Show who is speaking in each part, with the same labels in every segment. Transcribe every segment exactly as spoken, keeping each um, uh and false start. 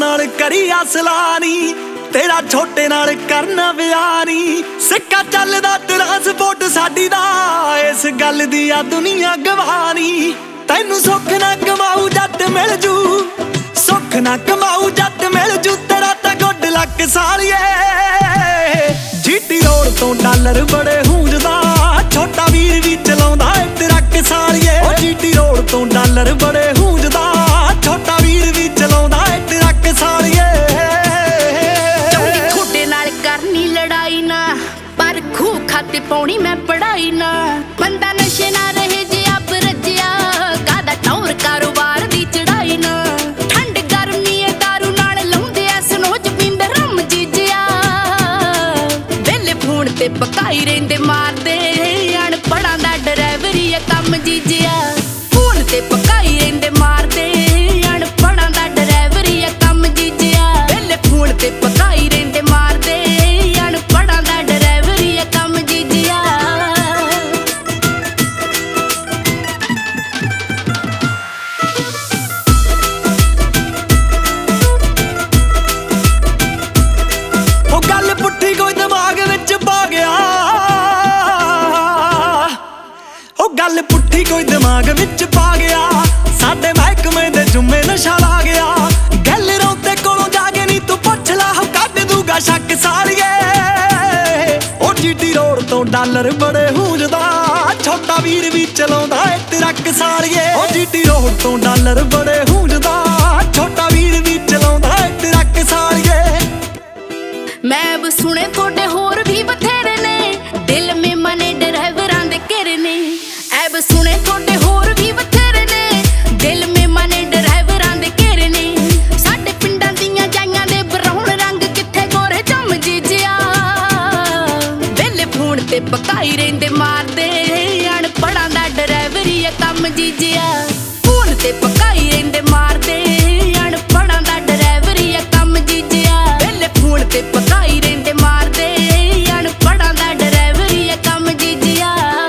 Speaker 1: नाल करी असलानी, तेरा छोटे नाल करना बयानी। सिक्का चलदा ट्रांसपोर्ट साडी दा, इस गल दी आ दुनिया गवानी। तैनू सुख ना कमाऊ जट मिल जू, सुख ना कमाऊ जट मिल जू, तेरा तां गुड लक सालिए। जीटी रोड तो डॉलर बड़े हूंजदा, छोटा वीर भी चलाउंदा ट्रक सालिए। ओ जीटी रोड तो डॉलर बड़े हूंजदा, छोटा वीर भी चलाउंदा ट्रक सालिए।
Speaker 2: छोटे नाल करनी लड़ाई ना, पर खूह खाते पाउणी मैं पढ़ाई ना। बंदा नशे ना रहे जे अब रजिया, कादा टौर कारोबार दी चढ़ाई ना। ठंड गर्मी ए दारू नाल लाउंदे ऐ सनोज पींदे रम जीजिया। वेले फोन ते पकाई रहिंदे मारदे, अनपढ़ां दा ड्राइवरी ए कम जीजिया। फोन ते पकाई रहिंदे मारदे, अनपढ़ां दा ड्राइवरी ए कम जीजिया। वेले फोन ते पकाई रहिंदे मारदे, अनपढ़ां दा ड्राइवरी ए कम जीजिया।
Speaker 1: ओ गल पुट्ठी कोई दिमाग विच पा गया, ओ गल पुट्ठी कोई दिमाग विच पा गया। साडे महकमे दे जुम्मे नशा ला गया। गैलरों ते कोलों जाके नी तू पुछ ला, कढ दूगा शक सालिए। ओ जीटी रोड तो डॉलर बड़े हूंजदा, छोटा वीर भी चलाउंदा ट्रक सालिए। ओ जीटी रोड तो डॉलर बड़े हूंजदा, छोटा वीर भी चलाउंदा ट्रक सालिए।
Speaker 2: मैं अब सुने थोड़े होर भी बथेरे ने, दिल में मने ड्राइवरां दे घेरे ने। ऐब सुने थोड़े होर भी बथेरे ने, दिल में मने ड्राइवरां दे घेरे ने। साडे पिंडां दियां जाइयां दे ब्राउन रंग, किथे गोरे चम जीजिया। वेले फोन ते पकाई रहिंदे मारदे, अनपढ़ां दा ड्राइवरी ए कम जीजिया। फोन ते पकाई रहिंदे मारदे, अनपढ़ां दा ड्राइवरी ए कम जीजिया। वेले फोन ते पकाई रहिंदे मारदे, अनपढ़ां दा ड्राइवरी ए कम जीजिया।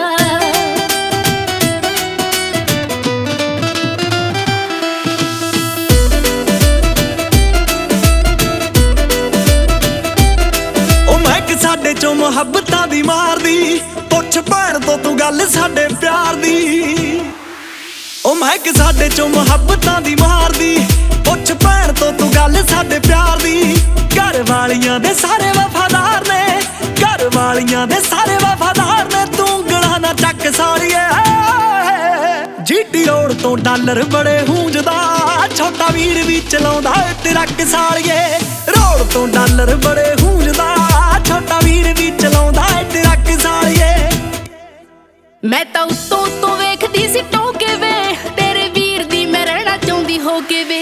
Speaker 1: ओ महक साडे चों मुहब्बतां दी मारदी, पुछ भैण तो तू गल साडे प्यार दी। ओ महक साडे चों मुहब्बतां दी मारदी, पुछ भैण तो तू गल साडे प्यार दी। घर वालियां दे सारे वफादार ने, घर वालियां दे सारे वफादार ने, तू गला ना चक सालिए। जीटी रोड तो डॉलर बड़े हूंजदा, छोटा वीर भी चलाउंदा ट्रक सालिए। रोड तो डॉलर बड़े हूंजदा, छोटा वीर भी चलाउंदा ट्रक सालिए।
Speaker 2: मैं तां उत्तों उत्तों वेखदी सी टोके वे, तेरे वीर दी मैं रहना चाहुंदी हो के वे।